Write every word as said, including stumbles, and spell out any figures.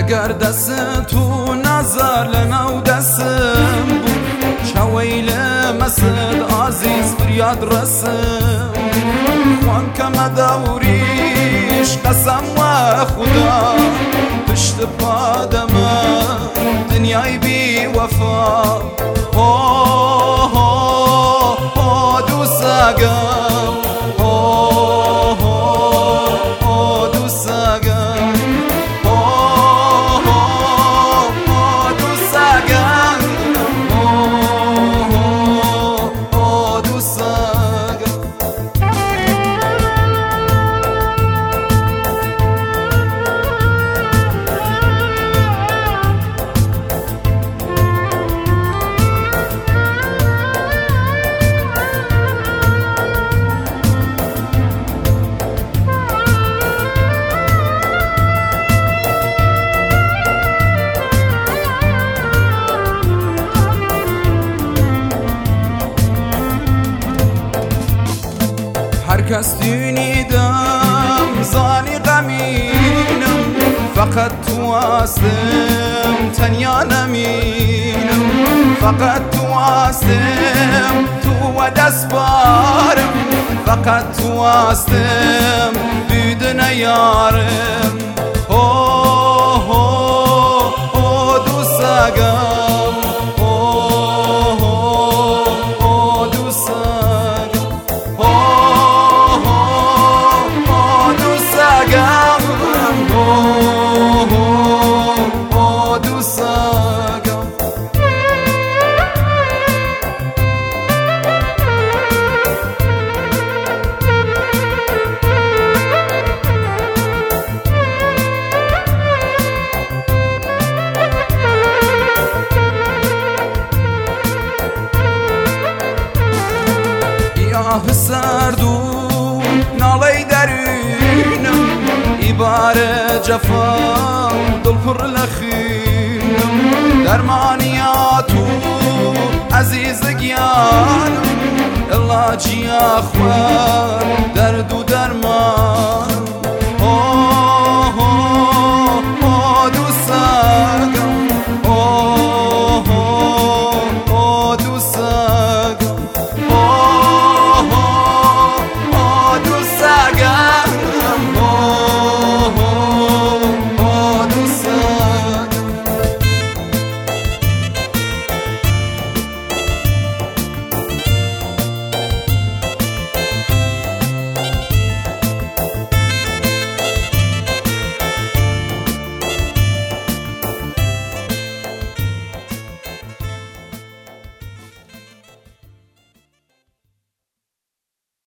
اگر دست تو نظر لنو دستم بود شویل مسد عزیز فریاد رسم خوان کم دوریش قسم و خدا پشت پادم دنیای بی وفا اوه اوه اوه دوستگم اوه اوه اوه دوستگم اوه اوه اوه دوستگم اوه اوه اوه دوستگم هرکس دونیدم زانی غمینم فقط تو هستم تنیا نمینم فقط تو هستم تو و دست بارم فقط تو هستم بدون یارم اوه اوه اوه دوستگم اوه اوه اوه دوستگم آه سردو ناڵەی دەرونم ئیبارە جەفا دڵ پڕ لە خوێنم دەرمانیات و عەزیزە گیانم ئەڵا جیا خوار دەرد و دەرمان